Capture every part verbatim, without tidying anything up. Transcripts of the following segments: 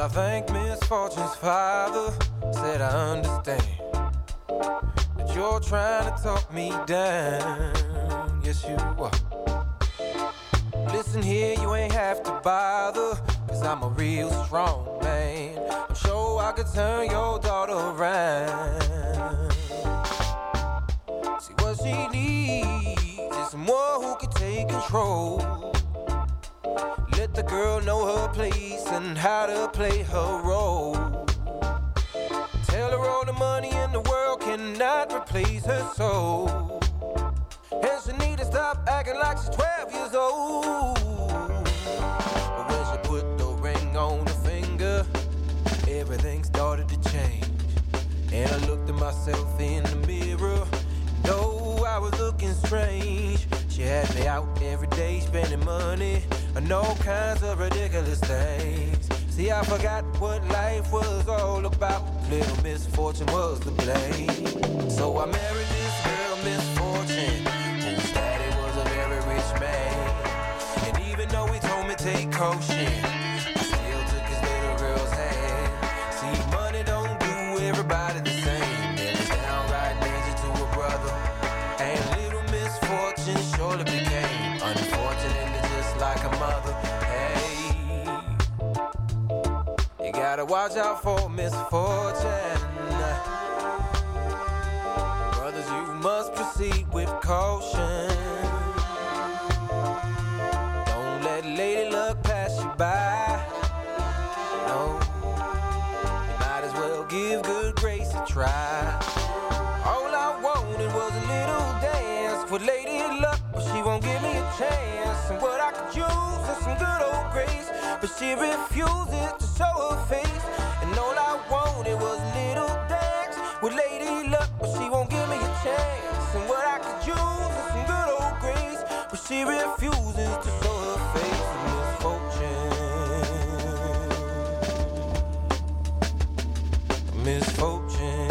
I think misfortune's father said I understand that you're trying to talk me down. Yes, you are. Listen here, you ain't have to bother, cause I'm a real strong man. I'm sure I could turn your daughter around. See, what she needs is someone who can take control. Let the girl know her place and how to play her role. Tell her all the money in the world cannot replace her soul. And she need to stop acting like she's twelve years old. But when she put the ring on her finger, everything started to change. And I looked at myself in the mirror, though I was looking strange. She had me out every day spending money on all kinds of ridiculous things. See, I forgot what life was all about. Little misfortune was to blame. So I married this girl, Misfortune, whose daddy was a very rich man. And even though he told me take caution, I still took his little girl's hand. See, money don't do everybody the same. There was downright danger to a brother, and little Misfortune surely became unfortunately just like a mother. Hey, you gotta watch out for misfortune. Brothers, you must proceed with caution. Don't let lady luck pass you by. No, you might as well give good grace a try. All I wanted was a little dance with lady luck, but she won't give me a chance. And what I could use is some good old grace, but she refuses to show her face. And all I wanted was a little dance with lady luck, but she won't give me a chance. And what I could use is some good old grace, but she refuses to show her face. Misfortune, misfortune.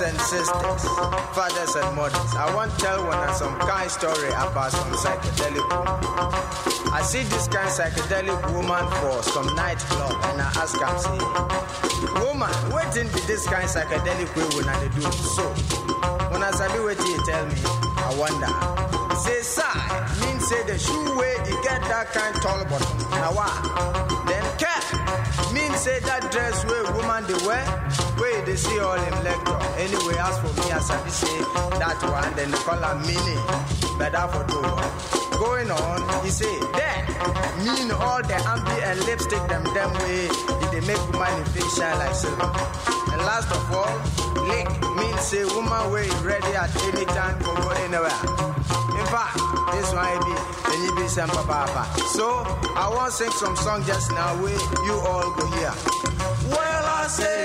and sisters, fathers and mothers, I want to tell one some kind story about some psychedelic woman. I see this kind of psychedelic woman for some nightclub and I ask her, say, woman, what in be this kind of psychedelic way when I do so? When I sabi what you tell me, I wonder. Say sigh, means say the shoe way you get that kind tall bottom. Now what? Then cat means say that dress way woman they wear, where they see all in lecture. Anyway, as for me, as I say that one, then they call her mini. Better for do going on, he say, then mean all the ambi and lipstick them them way, they make woman in face shine like silver. And last of all, lick means say woman way ready at any time for go anywhere. In fact, this one be and you be some papa. So I want to sing some song just now where you all go here. Well, I say,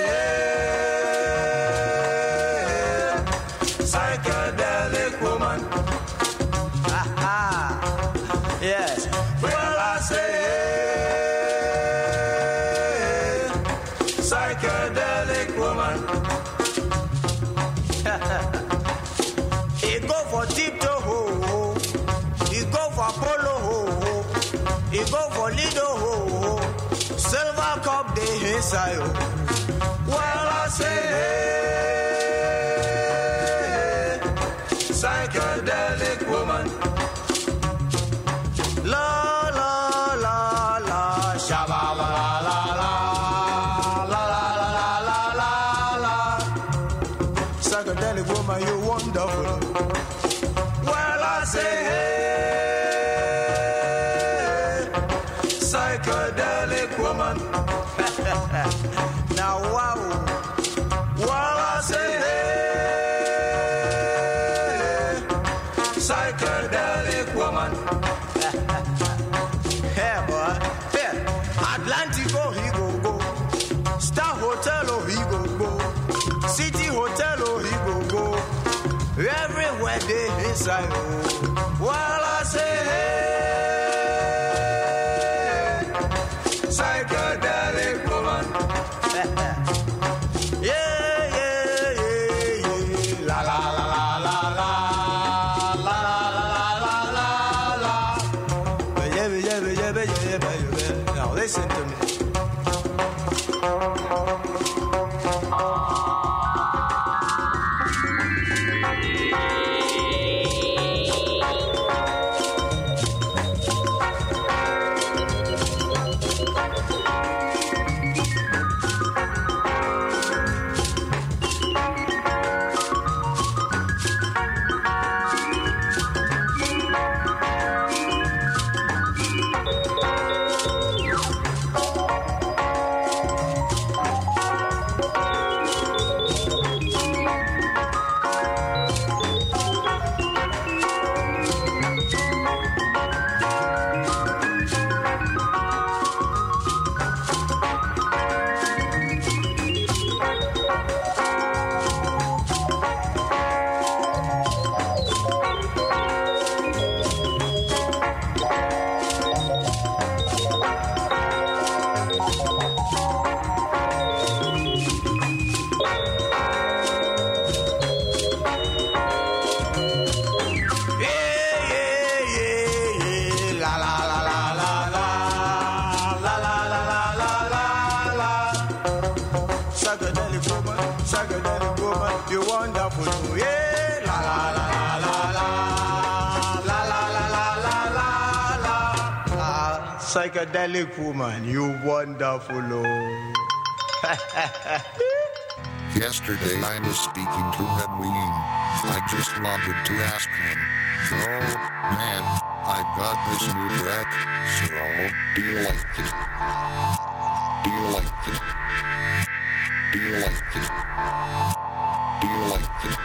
hey, psychedelic woman. Yes. Well, I say, hey, psychedelic woman. He go for tiptoe ho, he go for polo ho, he go for lido ho, silver cup de inside. Well, I say, hey, psychedelic woman. La la la la, shabba la la la la la la la la la. Psychedelic woman, you're wonderful. Well, I say, hey, psychedelic woman. Now wow. Well, I say, hey, psychedelic woman. Hey boy, yeah. Atlantic oh he go go, Star Hotel oh he go go, City Hotel oh he go go, everywhere they inside oh. Well I say hey, psychedelic woman. Yeah yeah yeah yeah, la la la la la la la la la la la. Yeah yeah yeah yeah yeah. Now listen to me. Psychedelic woman, you wonderful, oh. Yesterday I was speaking to Red Wing. I just wanted to ask him, oh man, I got this new track, so do you like it? Do you like it? Do you like it? Do you like it?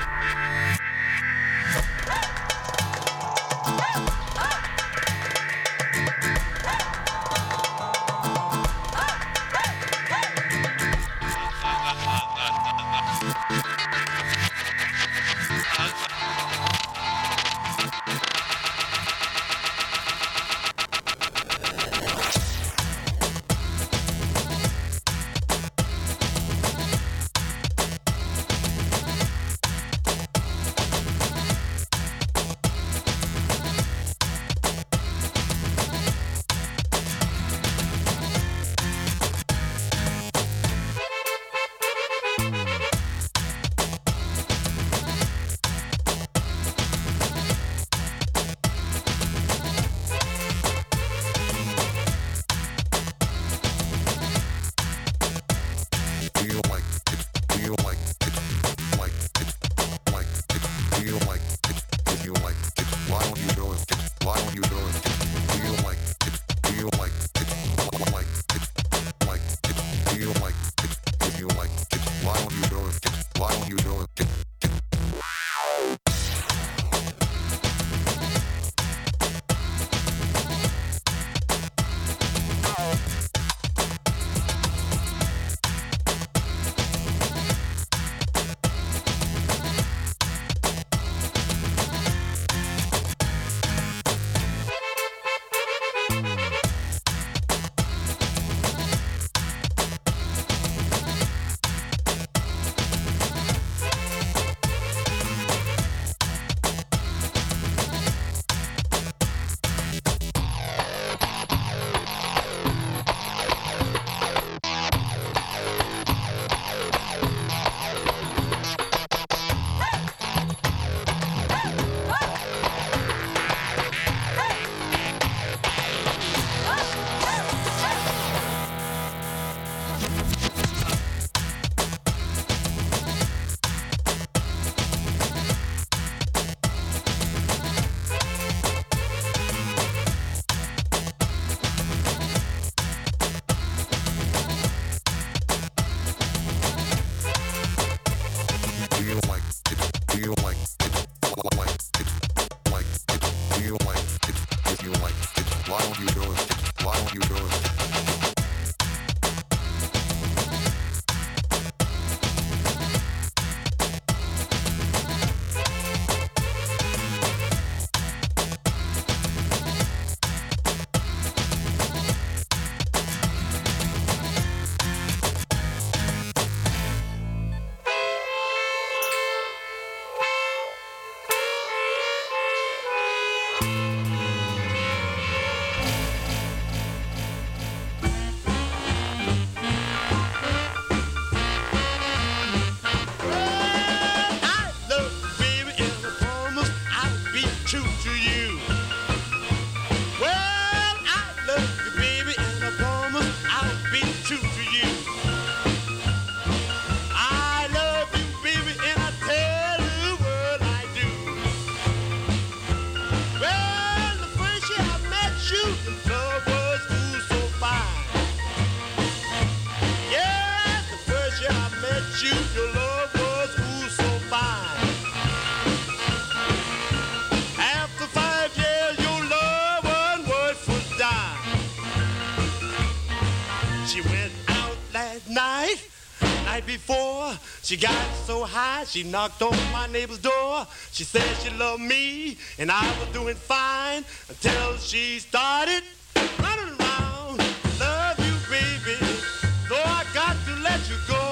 She got so high, she knocked on my neighbor's door. She said she loved me, and I was doing fine until she started running around. Love you, baby, so I got to let you go.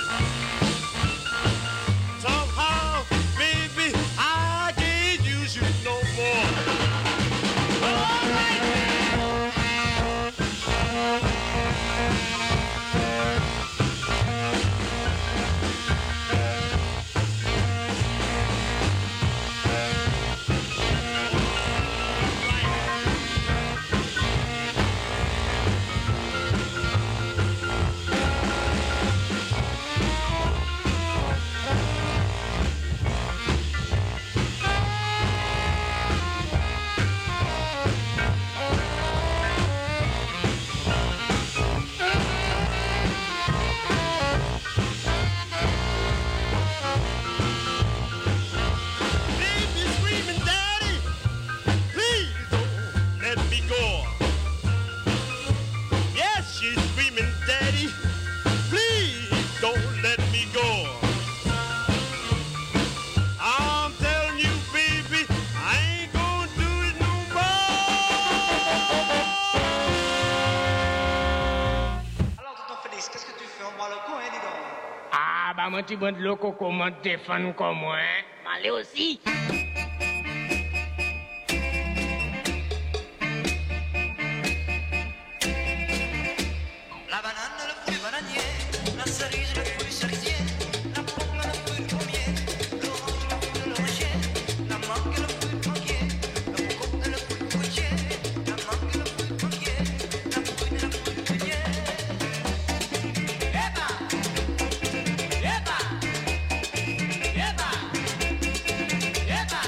Somehow, baby, I can't use you no more. All right, Un petit bon de l'eau comment défendre comme moi, hein? M'aller aussi. La banane, le fruit bananier, la cerise, le fruit cerisier, la pomme, le fruit pommier, l'orange, le fruit de l'oranger, la mangue, le fruit manguier, le coco, le fruit fruitier, la mangue, le fruit manguier, la fruit de la fruit fruitier. Eba! Eba! Eba! Eba!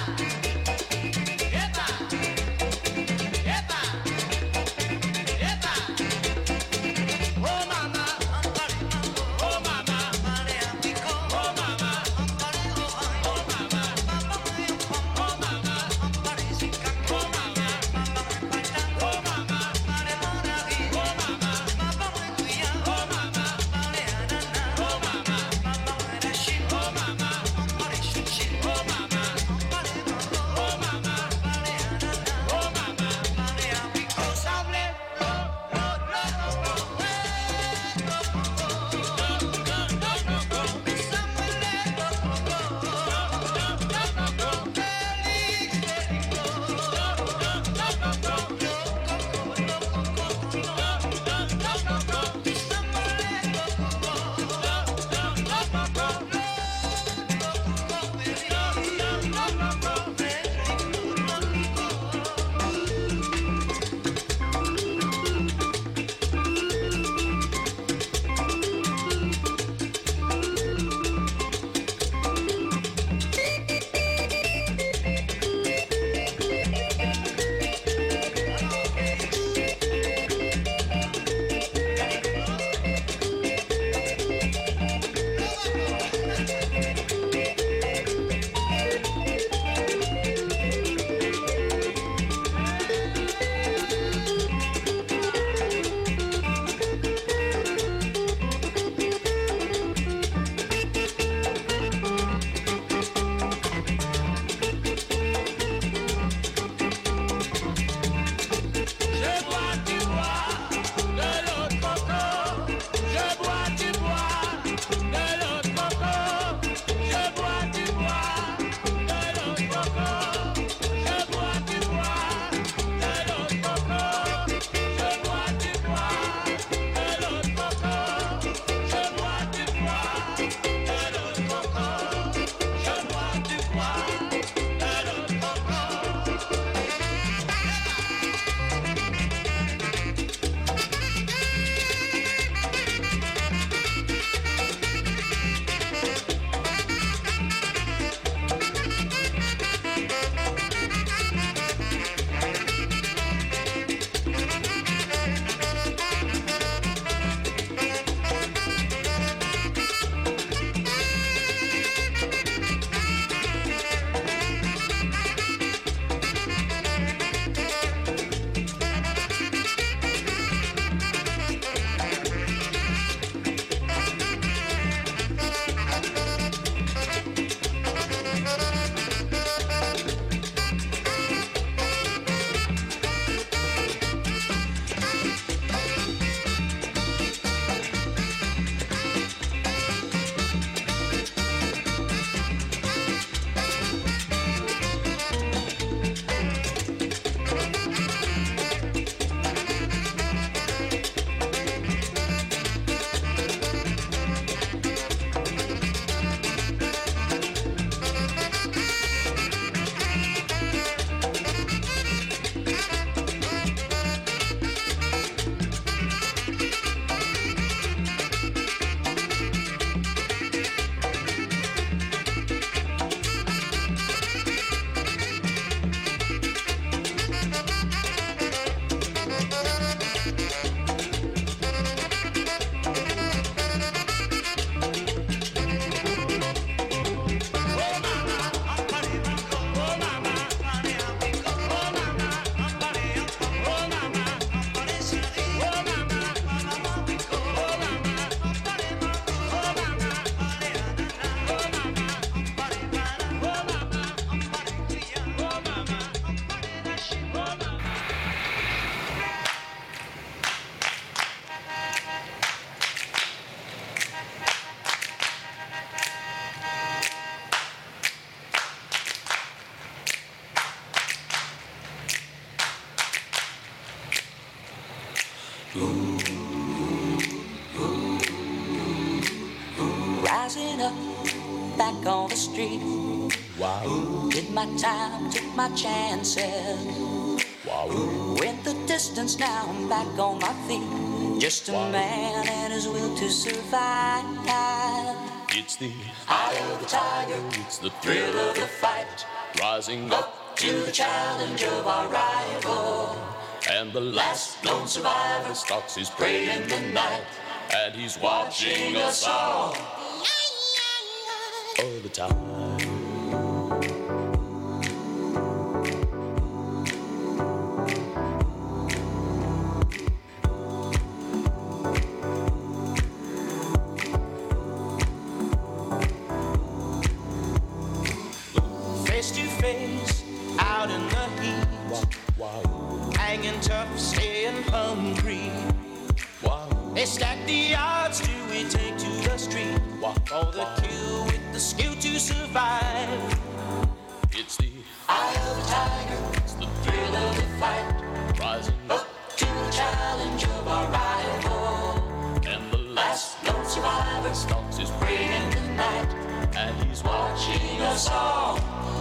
back on the street. Wow. Did my time, took my chances. Wow. Went the distance, now I'm back on my feet. Just a wow. man and his will to survive. It's the eye of the tiger, it's the thrill of the fight, rising up to the challenge of our rival. And the last known survivor stalks his prey in the night, and he's watching us all all the time. Face to face, out in the heat. Wow. Wow. Hanging tough, staying hungry. Wow. They stack the odds, do we take to the street? Wow. For the kill with the skill to survive. It's the eye of the tiger, it's the thrill of the fight, rising up to the challenge of our rival. And the last known survivor stalks his prey in the night, and he's watching us all.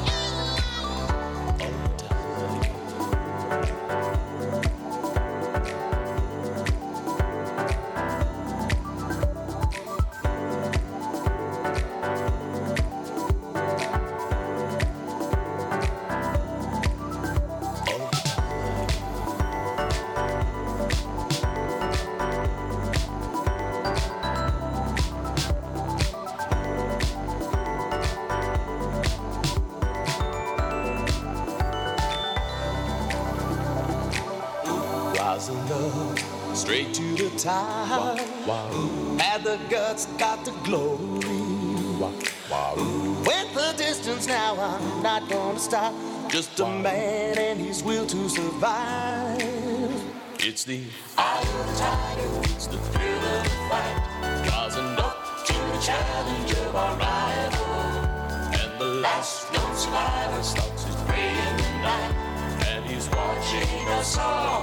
Straight to the top. Wow, wow. Had the guts, got the glory. Wow, wow. Went the distance, now I'm not gonna stop. Just a wow. man and his will to survive. It's the eye of the tiger, it's the thrill of the fight, rising up to the challenge of our rival. And the last known survivor stalks his prey in the night, and he's watching us all.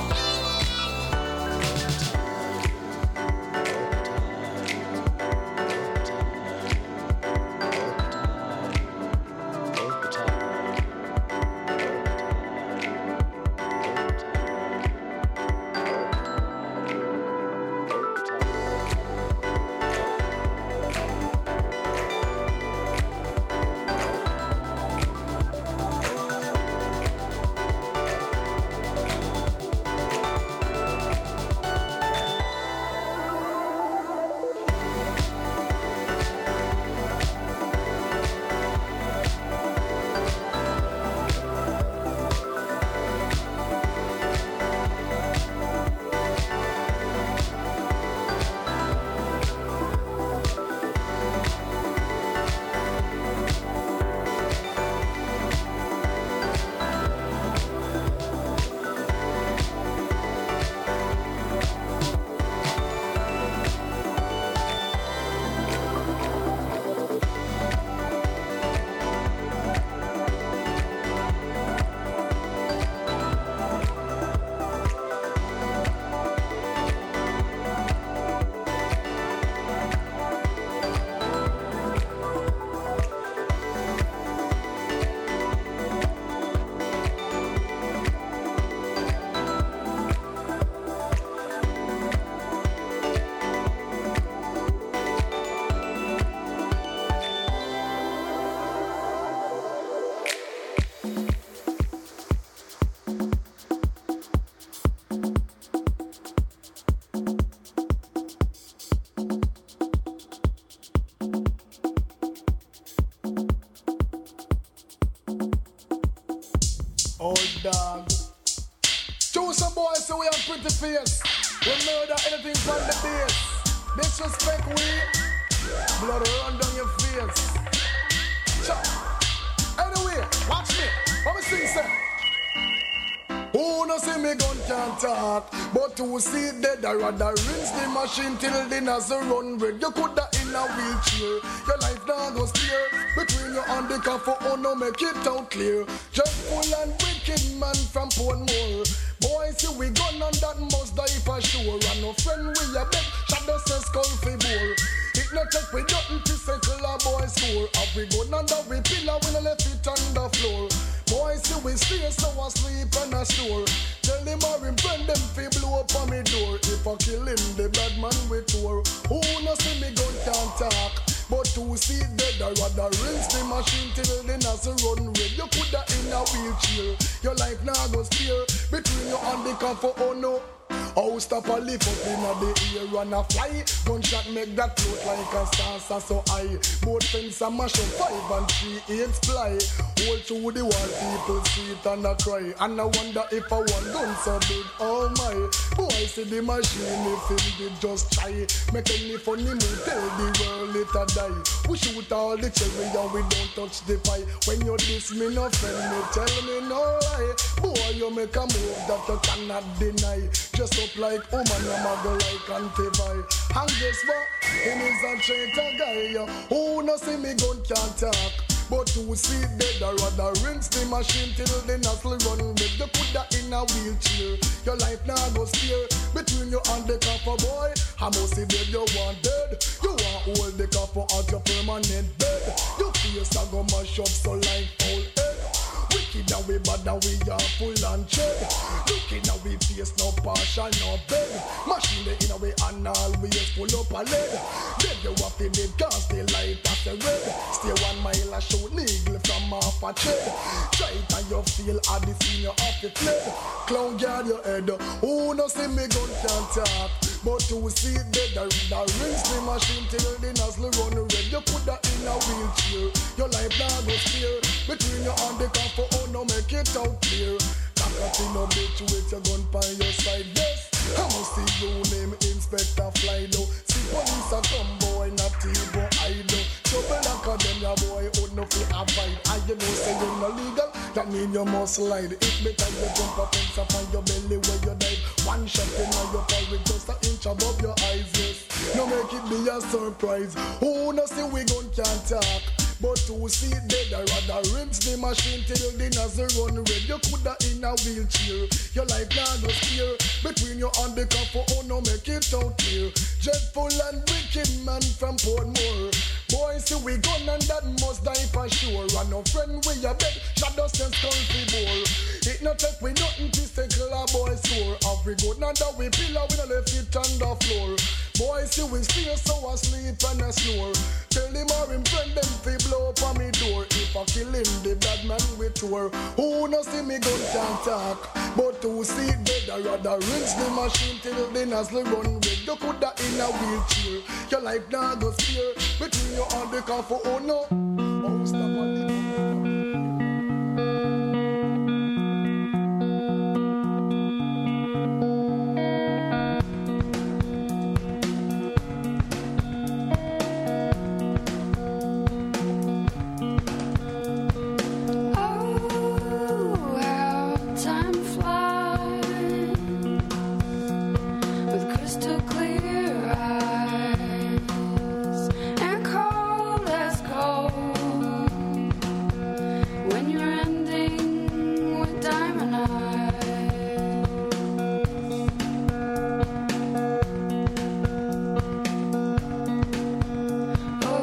Dog. Choose some boys so we have pretty face. We murder anything from the base. Disrespect we, blood run down your face. Chop. Anyway, watch me. What we sing say? Who no see me gun can't talk, but who see dead I rather rinse the machine till the nozzle run red. You coulda in a wheelchair, your life now go steer. Between you and the car for oh no make it out clear. Dreadful and wicked man from Portmore. Boy see we gun on that must die for sure. And no friend we a bet shadow says skull fi bore. It not take we nothing to settle a boy score. Have we gone under we pillar, we no left it on the floor. Boys see we stay so asleep on a store. Tell him or him friend them fi blow up on me door. If I kill him, the bad man we tour. Who no see me gun can't talk, but to see dead I rather rinse the machine till the nozzle run red. You coulda in a wheelchair, your life now go steer between you and the cover. Oh no. Oh, stop a lift up in the air and a fly. Gunshot make that float like a salsa so high. Both fence and mash up five and three eights fly. All through the wall people see it and a cry. And I wonder if I want gun so big, oh my. Boy see the machine if him did just try. Make any funny move, tell the world it a die. We shoot all the cherry and we don't touch the pie. When you diss me no friend, me tell me no lie. Boy you make a move that you cannot deny. Just up like woman, I'm a go like anti-vi. And guess what? Him is a traitor guy. Who no see me gun can't talk, but to see dead I rather rinse the machine till the nozzle run red. You put that in a wheelchair, your life now go steer between you and the copper boy. I must see dead you want dead. You want hold the copper at your permanent bed. Your face a go mash up so like old head. Wicked and we bad and we are full and tread. Looking at we face no partial no bed. Machine in a way and always pull up a lead. Dead you have to dead cause the light at the red. Stay one mile and shoot needle from off a tread. Try it and you feel at the senior off the fled. Clown guard your head. Who no see me gun can't talk, but to see dead I rather rinse the machine till the nozzle run red. You put that in a wheelchair, your life now go steer between you and the car. Oh no, make it out clear. Cockatoo no bitch with your gun by your side. Yes, I must see your name Inspector Flydo. See police a come boy, not evil idol. Trouble like a them ya boy, would no feel a fight. And you know say you're not legal, that mean you must slide. It's better you jump up and up on your belly where you dive. One shot in your forehead just an inch above your eyes. Yes, no make it be a surprise. Who no see we gun can't talk, but to see dead I rather rinse the machine till the nozzle run red. You coulda in a wheelchair, your life now go steer between you and the cover. Oh no, make it out clear. Dreadful and wicked man from Portmore. Boy see we gun and that must die for sure. And no friend we a beg, shadow sense country bore. It no take we nothing to settle a boy sore. Have we good and that we pillar, we no left it on the floor. Boy see we stay so asleep and a snore. Tell him or him friend them fi blow up on me door. If I kill him, the bad man we tour. Who no see me gun can't talk, but to see dead I rather rinse the machine till the nozzle run red. You coulda in a wheelchair, your life now go steer between you and the car for oh no. Oh stop on